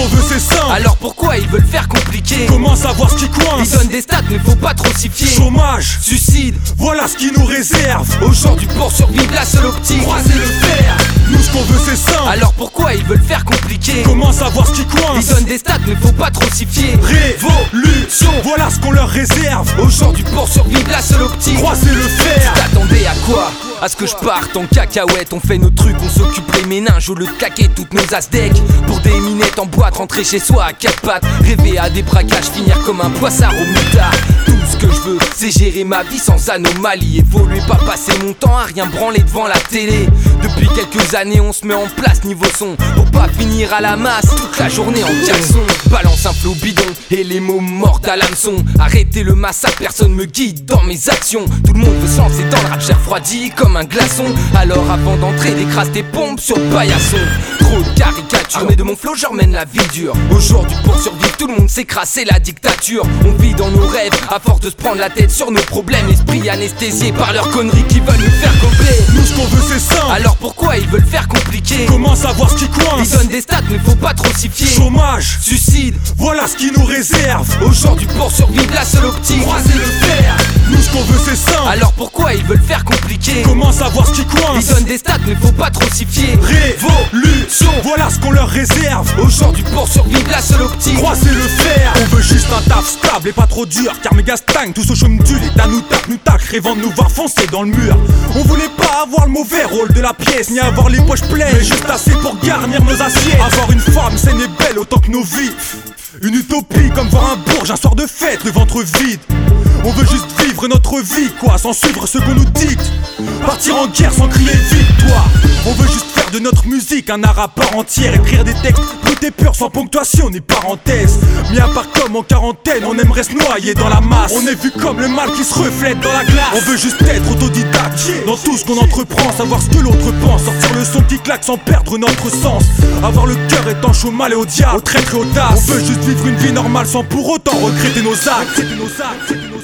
qu'on veut c'est simple. Alors pourquoi ils veulent faire compliqué? Comment savoir ce qui coince? Ils donnent des stats mais faut pas trop s'y fier. Chômage, Suicide, voilà ce qui nous réserve. aujourd'hui pour survivre la seule optique, croiser le fer. Nous ce qu'on veut c'est simple. Alors pourquoi ils veulent faire compliqué? Comment savoir ce qui Ils coince? donnent des stats mais faut pas trop s'y fier. Révolution, voilà ce qu'on leur réserve. Aujourd'hui pour survivre la seule optique, Croiser le fer. t'attendais à quoi? À ce que je parte en cacahuète. On fait nos trucs, on s'occupe les méninges au lieu de claquer toutes nos asdecs. Pour des minettes en boîte, rentrer chez soi à quatre pattes. Rêver à des braquages, finir comme un poissard au mutard. Tout ce que je veux, c'est gérer ma vie sans anomalie. Évoluer, pas passer mon temps à rien branler devant la télé. Depuis quelques années, on se met en place niveau son pour pas finir à la masse toute la journée en caleçon. Balance un flow bidon et les mots mordent à l'hameçon. Arrêtez le massacre, personne me guide dans mes actions. Tout le monde veut se lancer dans le rap, j'ai refroidi comme un glaçon. Alors avant d'entrer, décrase tes pompes sur le paillasson. Trop de caricatures, mais de mon flow, je remène la vie dure. Aujourd'hui pour survivre, tout le monde s'écrase, c'est la dictature. On vit dans nos rêves, à force de se prendre la tête sur nos problèmes. Esprit anesthésié par leurs conneries qui veulent nous faire camper. Nous ce qu'on veut c'est simple. Alors pourquoi ils veulent faire compliqué? Comment savoir ce qui Ils coince? donnent des stats mais faut pas trop s'y fier. Chômage, Suicide, voilà ce qui nous réserve. aujourd'hui pour survivre la seule optique, croiser le fer. Nous ce qu'on veut c'est simple. Alors pourquoi ils veulent faire compliqué? Comment savoir ce qui Ils coince? donnent des stats mais faut pas trop s'y fier. Révolution, voilà ce qu'on leur réserve. Aujourd'hui pour survivre la seule optique, Croiser le fer. On veut juste un taf stable et pas trop dur, car méga stagne, tous au chôme du l'État nous tac, rêvant de nous voir foncer dans le mur. On voulait pas avoir le mauvais rôle de la pièce, ni avoir les poches pleines, mais juste assez pour garnir nos assiettes. Avoir une femme saine et belle autant que nos vies. Une utopie comme voir un bourge un soir de fête, le ventre vide. On veut juste vivre notre vie quoi, sans suivre ce qu'on nous dicte. Partir en guerre sans crier victoire. On veut juste faire de notre musique un art à part entière. Écrire des textes brut et purs sans ponctuation ni parenthèse. Mis à part comme en quarantaine, on aimerait se noyer dans la masse. On est vu comme le mal qui se reflète dans la glace. On veut juste être autodidacte dans tout ce qu'on entreprend, savoir ce que l'autre pense, sortir le son qui claque sans perdre notre sens. Avoir le cœur étanche au mal et au diable, au traître et au audace. On veut juste vivre une vie normale sans pour autant regretter nos actes.